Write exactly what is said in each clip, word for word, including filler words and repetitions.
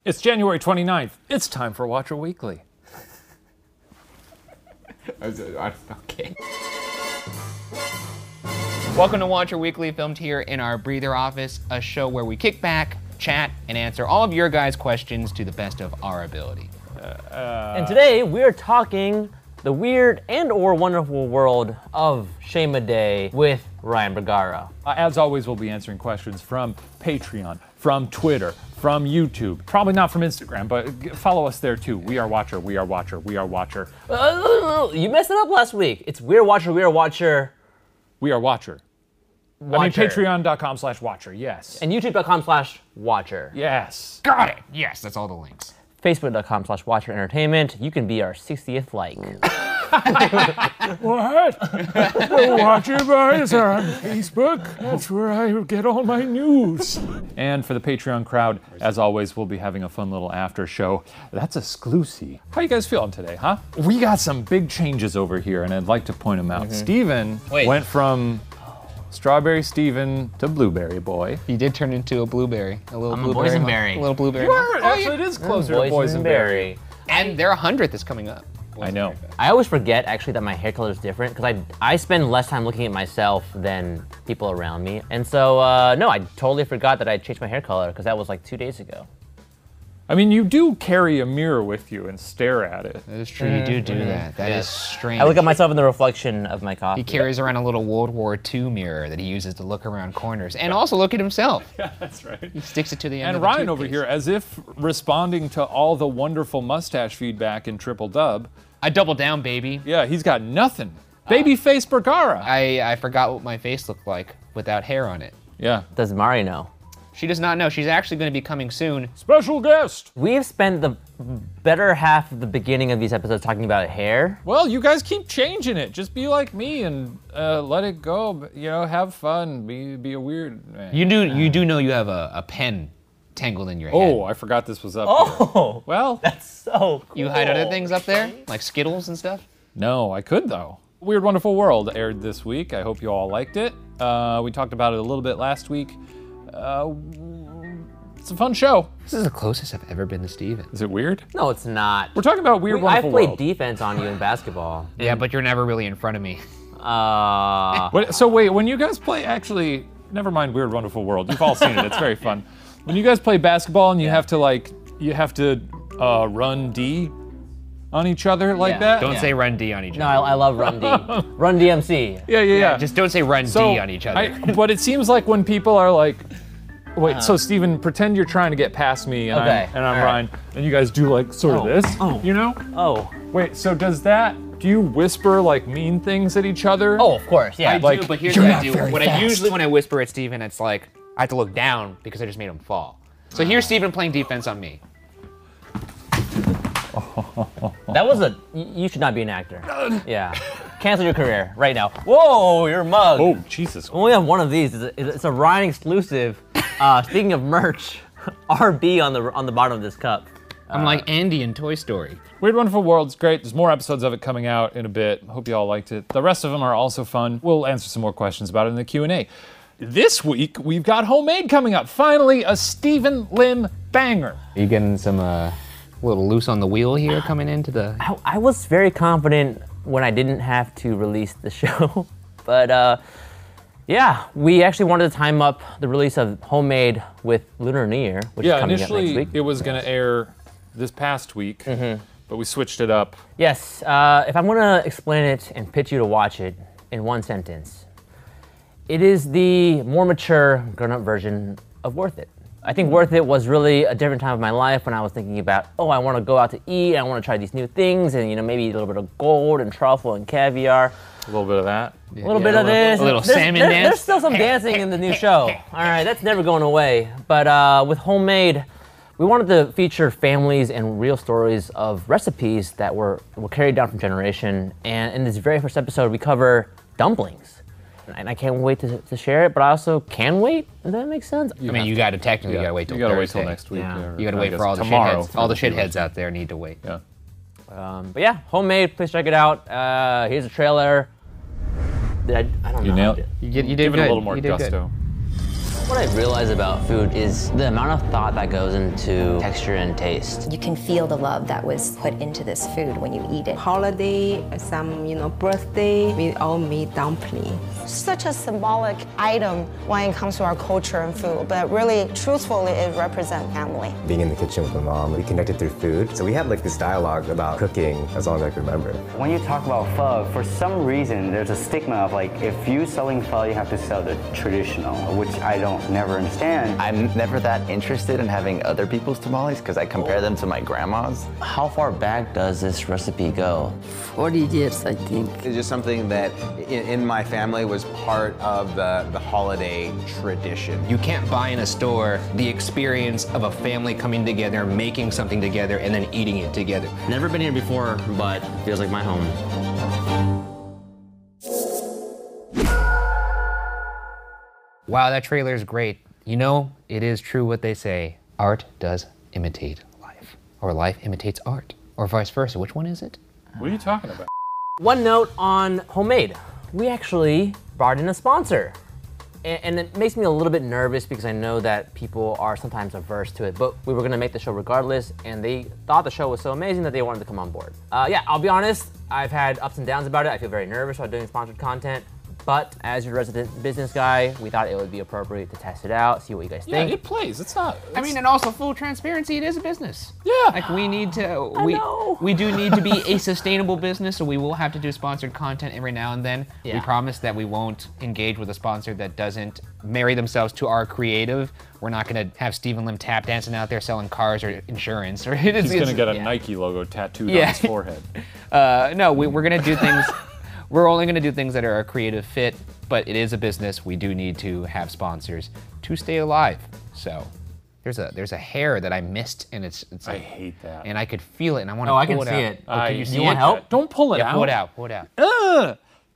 It's January twenty-ninth. It's time for Watcher Weekly. Okay. Welcome to Watcher Weekly, filmed here in our Breather office, a show where we kick back, chat, and answer all of your guys' questions to the best of our ability. Uh, uh, and today we're talking the weird and or wonderful world of Shame Day with Ryan Bergara. Uh, as always, we'll be answering questions from Patreon, from Twitter, from YouTube. Probably not from Instagram, but follow us there too. We are Watcher, we are Watcher, we are Watcher. Uh, you messed it up last week. It's We Are Watcher, We Are Watcher. We are Watcher. Watcher. I mean, patreon.com slash Watcher, yes. And youtube.com slash Watcher. Yes. Got it. Yes, that's all the links. Facebook.com slash Watcher Entertainment. You can be our sixtieth like. What? The Watcher Boys are on Facebook. That's where I get all my news. And for the Patreon crowd, as always, we'll be having a fun little after show. That's exclusive. How you guys feeling today, huh? We got some big changes over here, and I'd like to point them out. Mm-hmm. Steven Wait. went from Strawberry Steven to Blueberry Boy. He did turn into a blueberry. A little I'm blueberry. A boysenberry. A little blueberry. You are. Actually, oh, yeah. It is closer mm, to boysenberry. And their hundredth is coming up. I know. I always forget, actually, that my hair color is different, because I, I spend less time looking at myself than people around me. And so, uh, no, I totally forgot that I changed my hair color, because that was like two days ago. I mean, you do carry a mirror with you and stare at it. That is true, mm-hmm. You do do that. That yes. is strange. I look at myself in the reflection of my coffee. He carries around a little World War Two mirror that he uses to look around corners and also look at himself. Yeah, that's right. He sticks it to the end and of the And Ryan over here, as if responding to all the wonderful mustache feedback in Triple Dub. I double down, baby. Yeah, he's got nothing. Baby uh, face Bergara. I, I forgot what my face looked like without hair on it. Yeah. Does Mari know? She does not know. She's actually going to be coming soon. Special guest. We've spent the better half of the beginning of these episodes talking about hair. Well, you guys keep changing it. Just be like me and uh, let it go. You know, have fun. Be be a weird man. You do you do know you have a, a pen tangled in your head. Oh, I forgot this was up Oh, here. Well, that's so cool. You hide other things up there, like Skittles and stuff? No, I could though. Weird Wonderful World aired this week. I hope you all liked it. Uh, we talked about it a little bit last week. Uh, it's a fun show. This is the closest I've ever been to Steven. Is it weird? No, it's not. We're talking about Weird we, Wonderful World. I've World. played defense on you in basketball. Yeah, but you're never really in front of me. Uh. What, so wait, when you guys play, actually, never mind Weird Wonderful World. You've all seen it. It's very fun. When you guys play basketball and you yeah. have to like, you have to uh, run D on each other like yeah. that? Don't yeah. say run D on each other. No, I, I love run D. Run D M C. Yeah, yeah, yeah. yeah. Just don't say run so D on each other. I, but it seems like when people are like, wait, uh, so Steven, pretend you're trying to get past me and okay. I'm, and I'm right. Ryan, and you guys do like sort oh. of this, oh. you know? Oh. Wait, so does that, do you whisper like mean things at each other? Oh, of course, yeah. I like, do, but here's what I do. When I usually when I whisper at Steven, it's like, I have to look down because I just made him fall. So here's Steven playing defense on me. That was a, you should not be an actor. Yeah. Cancel your career right now. Whoa, your mug. Oh, Jesus. We only have one of these. It's a, it's a Ryan exclusive. Uh, speaking of merch, R B on the on the bottom of this cup. I'm uh, like Andy in Toy Story. Weird Wonderful World's great. There's more episodes of it coming out in a bit. Hope you all liked it. The rest of them are also fun. We'll answer some more questions about it in the Q and A. This week, we've got Homemade coming up. Finally, a Steven Lim banger. Are you getting some uh, little loose on the wheel here coming into the... I, I was very confident when I didn't have to release the show. But uh, yeah, we actually wanted to time up the release of Homemade with Lunar New Year, which yeah, is coming up next initially week. It was gonna air this past week, mm-hmm. but we switched it up. Yes, uh, if I'm gonna explain it and pitch you to watch it in one sentence, it is the more mature, grown-up version of Worth It. I think Worth It was really a different time of my life when I was thinking about, oh, I want to go out to eat, I want to try these new things, and you know, maybe a little bit of gold and truffle and caviar. A little bit of that. A little yeah, bit a of little, this. A little there's, salmon there's, dance. There's still some dancing in the new show. All right, that's never going away. But uh, with Homemade, we wanted to feature families and real stories of recipes that were, were carried down from generation. And in this very first episode, we cover dumplings. And I can't wait to, to share it, but I also can wait. Does that make sense? I mean, you got to technically yeah. gotta wait till You gotta Thursday. wait till next week. Yeah. Yeah. You gotta I wait for all the tomorrow shitheads. All the the shitheads out there need to wait. Yeah. Um, but yeah, Homemade. Please check it out. Uh, here's a trailer. Did I, I don't You know. nailed it. You, get, you did Give good. it a little more you did gusto. Good. What I realize about food is the amount of thought that goes into texture and taste. You can feel the love that was put into this food when you eat it. Holiday, some, you know, birthday, we all make dumpling. Such a symbolic item when it comes to our culture and food, but really, truthfully, it represents family. Being in the kitchen with my mom, we connected through food. So we had like this dialogue about cooking as long as I can remember. When you talk about pho, for some reason, there's a stigma of like, if you selling pho, you have to sell the traditional, which I don't never understand. I'm never that interested in having other people's tamales because I compare them to my grandma's. How far back does this recipe go? forty years, I think. It's just something that in, in my family was part of the, the holiday tradition. You can't buy in a store the experience of a family coming together, making something together, and then eating it together. Never been here before, but feels like my home. Wow, that trailer is great. You know, it is true what they say. Art does imitate life. Or life imitates art. Or vice versa. Which one is it? What are you talking about? One note on Homemade. We actually brought in a sponsor. And, and it makes me a little bit nervous because I know that people are sometimes averse to it, but we were gonna make the show regardless, and they thought the show was so amazing that they wanted to come on board. Uh, yeah, I'll be honest, I've had ups and downs about it. I feel very nervous about doing sponsored content. But as your resident business guy, we thought it would be appropriate to test it out, see what you guys Yeah, think. it plays. It's not. It's... I mean, and also full transparency, it is a business. Yeah. Like we need to, we, know. we do need to be a sustainable business, so we will have to do sponsored content every now and then. Yeah. We promise that we won't engage with a sponsor that doesn't marry themselves to our creative. We're not gonna have Stephen Lim tap dancing out there selling cars or insurance. Or He's gonna get a yeah. Nike logo tattooed Yeah. on his forehead. Uh, no, we, we're gonna do things, we're only gonna do things that are a creative fit, but it is a business. We do need to have sponsors to stay alive. So there's a there's a hair that I missed, and it's it's I like, hate that. and I could feel it, and I want to Oh, pull I can it see out. it. Oh, can I- you see You it? want help? Don't pull it Yeah, out. pull it out, pull it out. Ugh.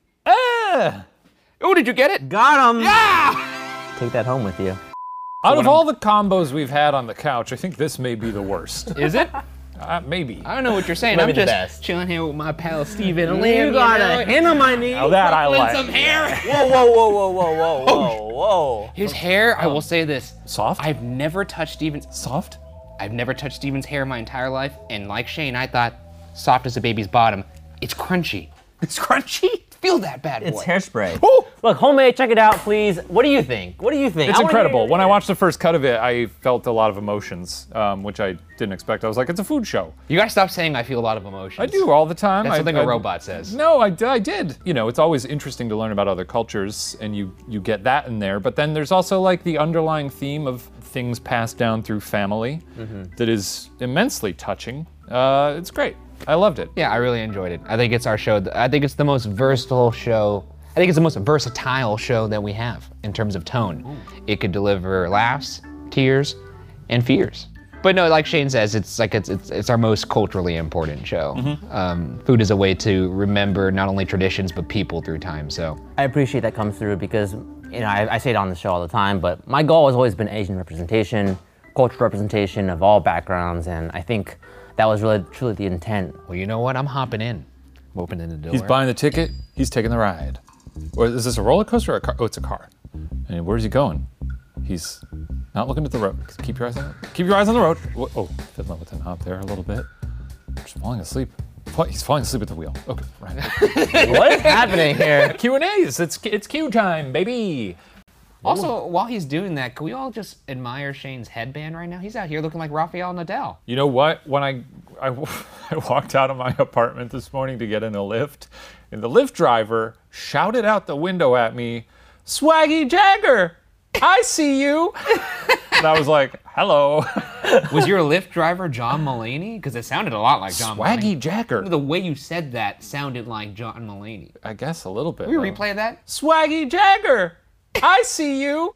Ugh. Oh, did you get it? Got him! Yeah! Take that home with you. Out of all the combos we've had on the couch, I think this may be the worst. Is it? Uh, maybe. I don't know what you're saying. Maybe I'm the just best. chilling here with my pal Stephen You Lim. got know? a hand on my knee. Now that I Ruffling like. some hair. Whoa, whoa, whoa, whoa, whoa, whoa, whoa, whoa. His hair, I will say this. Soft? I've never touched Stephen's Soft? I've never touched Stephen's hair my entire life, and like Shane, I thought soft as a baby's bottom. It's crunchy. It's crunchy? Feel that bad boy. It's hairspray. Ooh. Look, Homemade, check it out, please. What do you think? What do you think? It's I wanna incredible. hear- When I watched the first cut of it, I felt a lot of emotions, um, which I didn't expect. I was like, it's a food show. You gotta stop saying I feel a lot of emotions. I do all the time. That's I, something I- a robot says. No, I, I did. You know, it's always interesting to learn about other cultures, and you, you get that in there. But then there's also like the underlying theme of things passed down through family that is immensely touching. Uh, it's great. I loved it. Yeah, I really enjoyed it. I think it's our show. I think it's the most versatile show. I think it's the most versatile show that we have in terms of tone. Ooh. It could deliver laughs, tears, and fears. But no, like Shane says, it's like it's it's, it's our most culturally important show. Mm-hmm. um, food is a way to remember not only traditions but people through time. So I appreciate that comes through because, you know, I, I say it on the show all the time, but my goal has always been Asian representation, cultural representation of all backgrounds, and I think that was really truly the intent. Well, you know what? I'm hopping in. I'm opening the door. He's buying the ticket. He's taking the ride. Or is this a roller coaster or a car? Oh, it's a car. And where's he going? He's not looking at the road. Keep your eyes on it. Keep your eyes on the road. Whoa, oh, fiddling with the knob there a little bit. Just falling asleep. He's falling asleep at the wheel. Okay, right. What is happening here? Q and A's. It's it's Q time, baby. Also, while he's doing that, can we all just admire Shane's headband right now? He's out here looking like Rafael Nadal. You know what? When I, I, I walked out of my apartment this morning to get in a lift, and the Lyft driver shouted out the window at me, "Swaggy Jagger, I see you." And I was like, hello. Was your Lyft driver John Mulaney? Because it sounded a lot like John Mulaney. Swaggy Jagger. The way you said that sounded like John Mulaney. I guess a little bit. Can we though. replay that? Swaggy Jagger, I see you.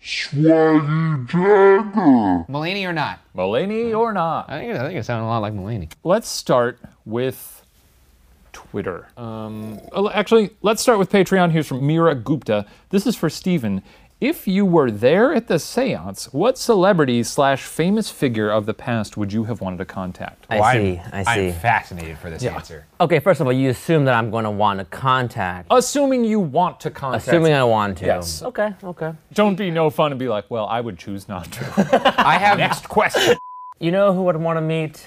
Swaggy Jagger. Mulaney or not? Mulaney or not. I think, I think it sounded a lot like Mulaney. Let's start with Twitter. Um, oh, actually, let's start with Patreon. Here's from Mira Gupta. This is for Stephen. If you were there at the seance, what celebrity slash famous figure of the past would you have wanted to contact? I Well, see, I'm, I see. I'm fascinated for this Yeah. answer. Okay, first of all, you assume that I'm going to want to contact. Assuming you want to contact. Assuming I want to. Yes. Okay, okay. Don't be no fun and be like, well, I would choose not to. I have Next question. You know who would want to meet?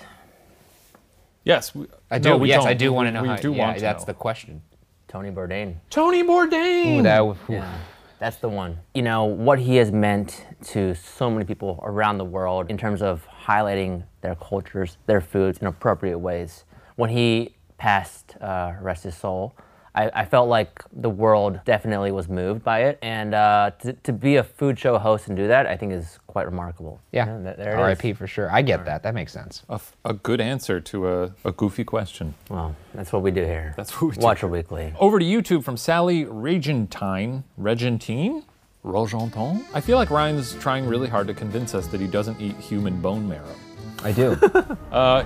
Yes, we, I do. no, we yes, don't. I do We- want to know we how. do yeah, want to that's know. the question. Tony Bourdain. Tony Bourdain. Ooh, that would- ooh. Yeah, that's the one. You know, what he has meant to so many people around the world in terms of highlighting their cultures, their foods in appropriate ways. When he passed, uh, rest his soul, I, I felt like the world definitely was moved by it. And uh, to, to be a food show host and do that, I think is quite remarkable. Yeah, th- there it R I is. P for sure. I get that. That makes sense. A, f- a good answer to a, a goofy question. Well, that's what we do here. That's what we do. Watcher Weekly. Over to YouTube from Sally Regentine. Regentine? Rogenton? I feel like Ryan's trying really hard to convince us that he doesn't eat human bone marrow. I do. Uh,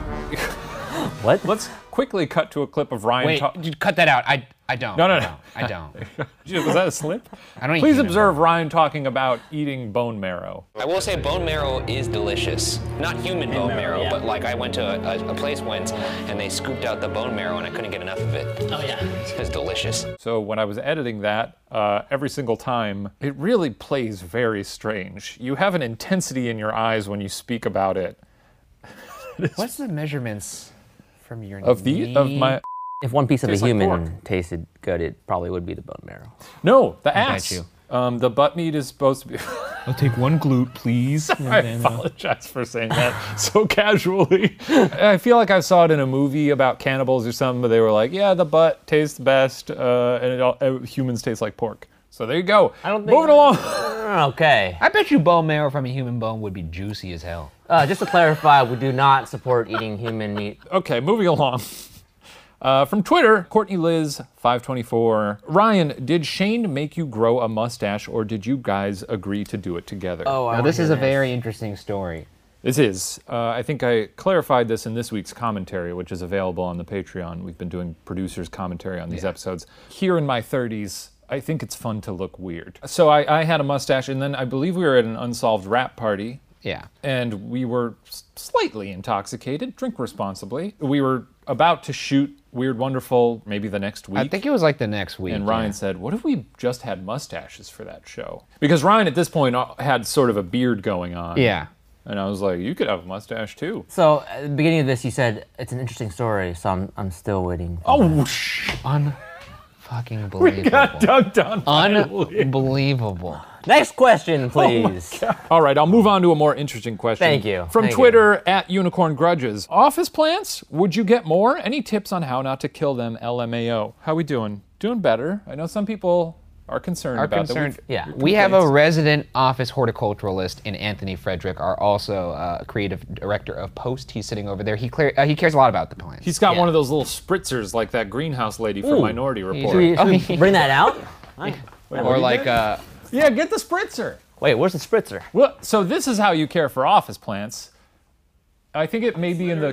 what? Let's quickly cut to a clip of Ryan. Wait, ta- you cut that out. I I don't. No, no, no. I don't. Was that a slip? I don't eat Please human observe Ryan talking about eating bone marrow. I will say bone marrow is delicious. Not human bone marrow, yeah. but like I went to a, a, a place once and they scooped out the bone marrow and I couldn't get enough of it. Oh, yeah. It was delicious. So when I was editing that, uh, every single time, it really plays very strange. You have an intensity in your eyes when you speak about it. What's the measurements from your Of the of my If one piece of a Tastes like human pork. tasted good, it probably would be the bone marrow. no the I bet ass. you. Um, the butt meat is supposed to be. I'll take one glute, please. I apologize for saying that so casually. I feel like I saw it in a movie about cannibals or something, but they were like, "Yeah, the butt tastes best, uh, and it all, uh, humans taste like pork." So there you go. I don't think- Moving along. Okay. I bet you bone marrow from a human bone would be juicy as hell. Uh, just to clarify, we do not support eating human meat. Okay, moving along. Uh, from Twitter, Courtney Liz five twenty-four. Ryan, did Shane make you grow a mustache, or did you guys agree to do it together? Oh, I Now, this wanna is a hear very interesting story. This is. Uh, I think I clarified this in this week's commentary, which is available on the Patreon. We've been doing producers' commentary on these episodes. Here in my thirties, I think it's fun to look weird. So I, I had a mustache, and then I believe we were at an Unsolved Rap party. Yeah. And we were s- slightly intoxicated. Drink responsibly. We were about to shoot Weird Wonderful maybe the next week. I think it was like the next week. And Ryan yeah. said, what if we just had mustaches for that show? Because Ryan at this point uh, had sort of a beard going on. Yeah. And I was like, you could have a mustache too. So at the beginning of this, you said it's an interesting story, so I'm I'm still waiting. Oh, sh- Unfucking we believable. got dunked on. finally. Unbelievable. Next question, please. All right, I'll move on to a more interesting question. Thank you. From Thank Twitter, at Unicorn Grudges. Office plants, would you get more? Any tips on how not to kill them, L M A O? How we doing? Doing better. I know some people are concerned Are about concerned. that. Yeah. We have a resident office horticulturalist in Anthony Frederick, our also uh, creative director of Post. He's sitting over there. He clear, uh, he cares a lot about the plants. He's got Yeah. one of those little spritzers like that greenhouse lady from Ooh. Minority Report. Should we, should we bring that out? Wait, what or you like did? uh, Yeah, get the spritzer. Wait, where's the spritzer? Well, so this is how you care for office plants. I think it may be in the.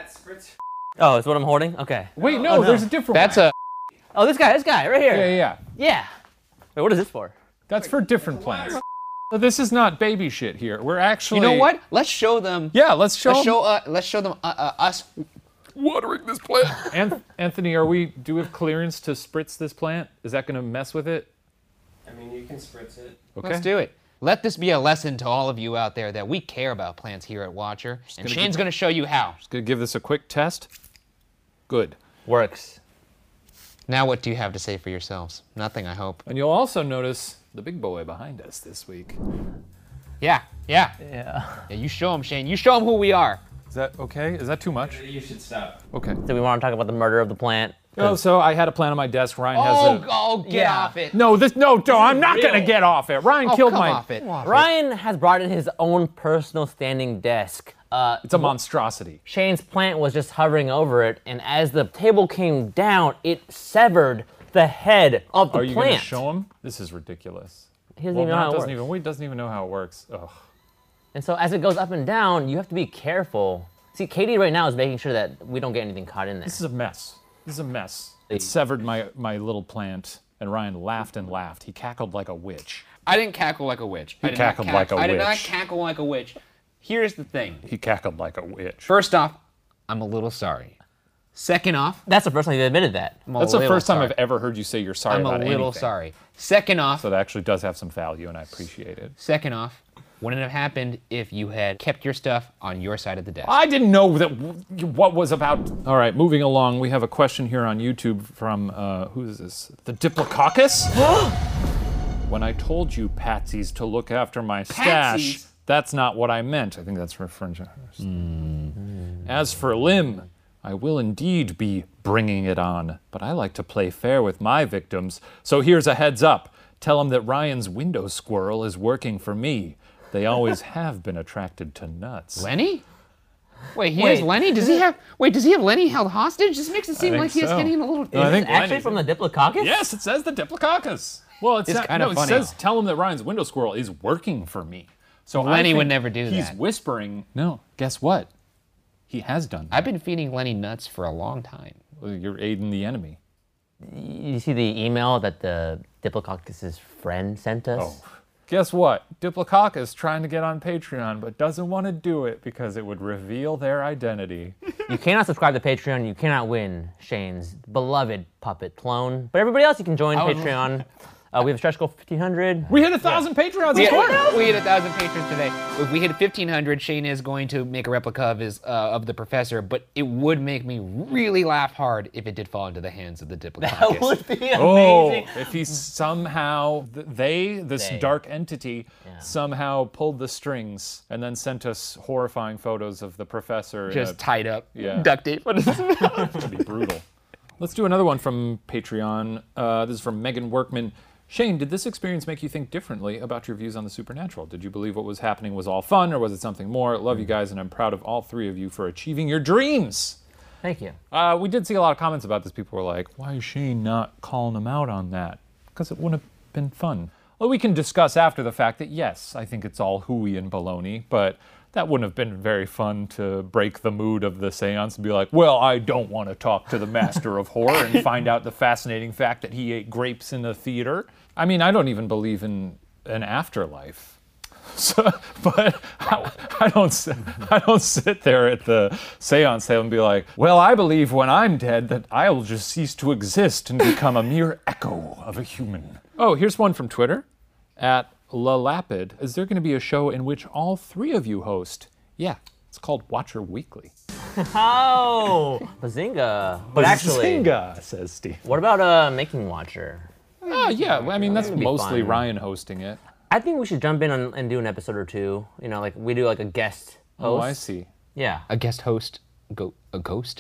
Oh, it's what I'm holding? Okay. Wait, no, Oh, no. there's a different that's one. a Oh, this guy, this guy, right here. Yeah, yeah, yeah. Yeah. Wait, what is this for? That's for different plants. So this is not baby shit here. We're actually. You know what? Let's show them. Yeah, let's show. Let's 'em. show. Uh, let's show them uh, uh, us watering this plant. Anth- Anthony, are we? Do we have clearance to spritz this plant? Is that going to mess with it? I mean, you can spritz it. Okay. Let's do it. Let this be a lesson to all of you out there that we care about plants here at Watcher, and gonna Shane's give- going to show you how. Just gonna give this a quick test. Good. Works. Now, what do you have to say for yourselves? Nothing, I hope. And you'll also notice the big boy behind us this week. Yeah, yeah, Yeah. yeah. You show him, Shane. You show him who we are. Is that okay? Is that too much? You should stop. Okay. Do we want to talk about the murder of the plant? Oh, so I had a plant on my desk. Ryan has Oh, a. oh, get Yeah. off it. No, this no, no. I'm not gonna real. get off it. Ryan Oh, killed come my. off it. Ryan has brought in his own personal standing desk. Uh, It's a monstrosity. Shane's plant was just hovering over it, and as the table came down, it severed the head of the Are you plant. gonna show him? This is ridiculous. He doesn't Well, even know Matt how it doesn't works. even. Wait, doesn't even know how it works. Ugh. And so as it goes up and down, you have to be careful. See, Katie right now is making sure that we don't get anything caught in there. This is a mess. This is a mess. It severed my my little plant, and Ryan laughed and laughed. He cackled like a witch. I didn't cackle like a witch. He I did cackled not like cack- a I did not witch. cackle like a witch. Here's the thing. He cackled like a witch. First off, I'm a little sorry. Second off, That's the first time you admitted that. I'm a That's the little first time sorry. I've ever heard you say you're sorry I'm a about little anything. sorry. Second off, So that actually does have some value, and I appreciate it. second off, wouldn't have happened if you had kept your stuff on your side of the desk. I didn't know that w- what was about. All right, moving along. We have a question here on YouTube from uh, who is this? The Diplococcus. When I told you, Patsies, to look after my stash, Patsies? that's not what I meant. I think that's referring to. As for Lim, I will indeed be bringing it on, but I like to play fair with my victims. So here's a heads up. Tell him that Ryan's window squirrel is working for me. They always have been attracted to nuts. Lenny? Wait, he Wait. has Lenny? Does he have? Wait, does he have Lenny held hostage? This makes it seem think like he's so. getting a little. No, I Is think this actually Lenny's- from the Diplococcus? Yes, it says the Diplococcus. Well, it's, It's not, kinda no, it funny. says tell him that Ryan's window squirrel is working for me. So I Lenny would think never do he's that. whispering. No, guess what? He has done that. I've been feeding Lenny nuts for a long time. Well, You're aiding the enemy. You see the email that the Diplococcus's friend sent us? Oh. Guess what? Diplococcus trying to get on Patreon, but doesn't want to do it because it would reveal their identity. You cannot subscribe to Patreon. You cannot win Shane's beloved puppet clone. But everybody else, you can join I was- Patreon. Uh, we have a stretch goal fifteen hundred. We hit a thousand Patreons We this hit, morning. we hit a thousand patrons today. If we hit fifteen hundred, Shane is going to make a replica of his uh, of the professor. But it would make me really laugh hard if it did fall into the hands of the Diplococcus. That would be Oh, amazing. if he somehow, th- they, this They. dark entity, Yeah. somehow pulled the strings and then sent us horrifying photos of the professor. in Just a- tied up, Yeah. duct tape. What is this? It'd be brutal. Let's do another one from Patreon. Uh, this is from Megan Workman. Shane, did this experience make you think differently about your views on the supernatural? Did you believe what was happening was all fun, or was it something more? Love you guys, and I'm proud of all three of you for achieving your dreams. Thank you. Uh, we did see a lot of comments about this. People were like, why is Shane not calling him out on that? Because it wouldn't have been fun. Well, we can discuss after the fact that, yes, I think it's all hooey and baloney, but that wouldn't have been very fun to break the mood of the seance and be like, well, I don't want to talk to the master of horror and find out the fascinating fact that he ate grapes in the theater. I mean, I don't even believe in an afterlife. So, but I, I don't sit, I don't sit there at the seance table and be like, well, I believe when I'm dead that I will just cease to exist and become a mere echo of a human. Oh, here's one from Twitter at La Lapid. Is there going to be a show in which all three of you host? Yeah, it's called Watcher Weekly. Oh, Bazinga. But actually, Bazinga, says Steve. what about uh, Making Watcher? Oh, yeah, well, I mean, that's That'd be mostly fun. Ryan hosting it. I think we should jump in and, and do an episode or two. You know, like we do like a guest host. Oh, I see. Yeah. A guest host, go a ghost.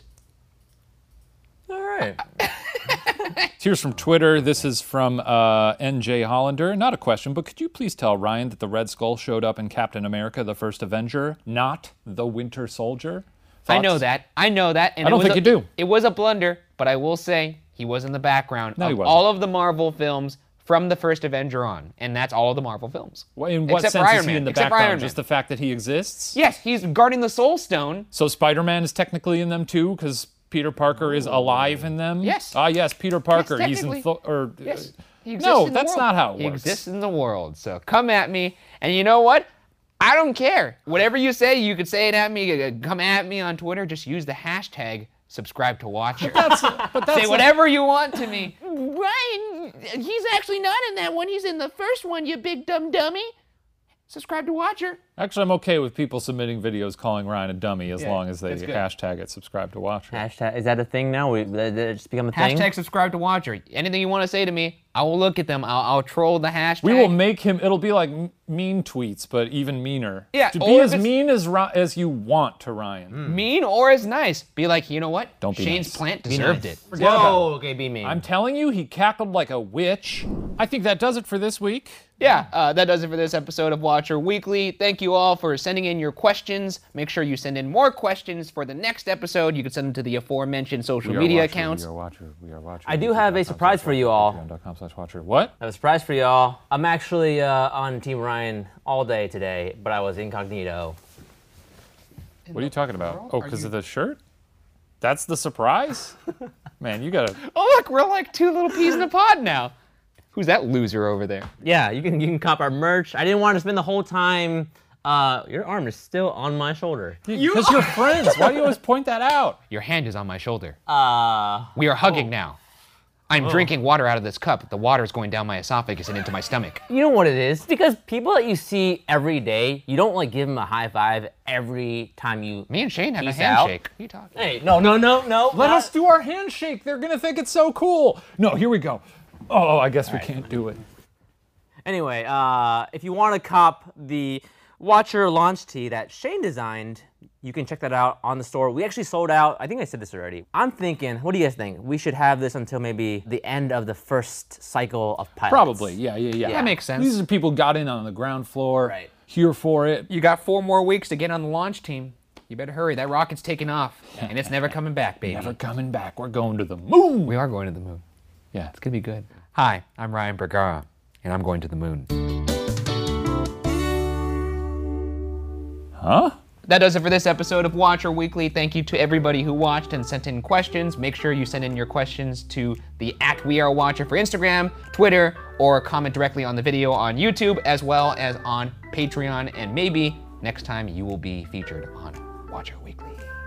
All right. Here's from Twitter. This is from uh, N J Hollander. Not a question, but could you please tell Ryan that the Red Skull showed up in Captain America, the First Avenger, not the Winter Soldier? I know Thoughts? that. I know that. And I don't it was think a, you do. It was a blunder, but I will say he was in the background No, he of wasn't. all of the Marvel films from the first Avenger on, and that's all of the Marvel films. Well, in what Except for sense Iron is he Man. in the Except for background? Iron Man. Just the fact that he exists? Yes, he's guarding the Soul Stone. So Spider-Man is technically in them too, because Peter Parker is alive in them? Yes. Ah, yes, Peter Parker. Yes, He's in... technically. Th- or, Yes. He exists no, in the that's world. not how it He works. exists in the world. So come at me, and you know what? I don't care. Whatever you say, you could say it at me. uh, Come at me on Twitter. Just use the hashtag subscribe to Watcher. That's, but that's Say whatever you want to me. Ryan, he's actually not in that one. He's in the first one, you big dumb dummy. Subscribe to Watcher. Actually, I'm okay with people submitting videos calling Ryan a dummy as Yeah, long as they that's good. hashtag it subscribe to Watcher. Hashtag, is that a thing now? We, that, that it's become a thing? Hashtag subscribe to Watcher. Anything you want to say to me, I will look at them. I'll, I'll troll the hashtag. We will make him, it'll be like m- mean tweets, but even meaner. Yeah, To or be if as it's- mean as, Ri- as you want to Ryan. mean or as nice. Be like, you know what? Don't be Shane's nice. plant Be deserved nice. it. Forget about Whoa, okay, be mean. I'm telling you, he cackled like a witch. I think that does it for this week. Yeah, uh, that does it for this episode of Watcher Weekly. Thank you all for sending in your questions. Make sure you send in more questions for the next episode. You can send them to the aforementioned social We are media Watcher, accounts. We are Watcher. We are Watcher. I do have a surprise for you all. Patreon.com slash Watcher. What? I have a surprise for y'all. I'm actually uh, on Team Ryan all day today, but I was incognito. What are you talking about? Oh, because of the shirt? That's the surprise? Man, you gotta... Oh, look, we're like two little peas in a pod now. Who's that loser over there? Yeah, you can you can cop our merch. I didn't want to spend the whole time. Uh, your arm is still on my shoulder. Because you're friends. Why do you always point that out? Your hand is on my shoulder. Uh, we are hugging oh. now. I'm Oh. drinking water out of this cup. The water is going down my esophagus and into my stomach. You know what it is? Because people that you see every day, you don't like give them a high five every time you. Me and Shane have a peace out. handshake. What are you talking? Hey, no, no, no, no. Let not- us do our handshake. They're gonna think it's so cool. No, here we go. Oh, I guess we right. can't do it. Anyway, uh, if you want to cop the Watcher launch tee that Shane designed, you can check that out on the store. We actually sold out. I think I said this already. I'm thinking, what do you guys think? We should have this until maybe the end of the first cycle of pilots. Probably, yeah, yeah, yeah. That makes sense. These are people who got in on the ground floor, Right. here for it. You got four more weeks to get on the launch team. You better hurry. That rocket's taking off, and it's never coming back, baby. Never coming back. We're going to the moon. We are going to the moon. Yeah. It's gonna be good. Hi, I'm Ryan Bergara, and I'm going to the moon. Huh? That does it for this episode of Watcher Weekly. Thank you to everybody who watched and sent in questions. Make sure you send in your questions to the at We Are Watcher for Instagram, Twitter, or comment directly on the video on YouTube, as well as on Patreon. And maybe next time you will be featured on Watcher Weekly.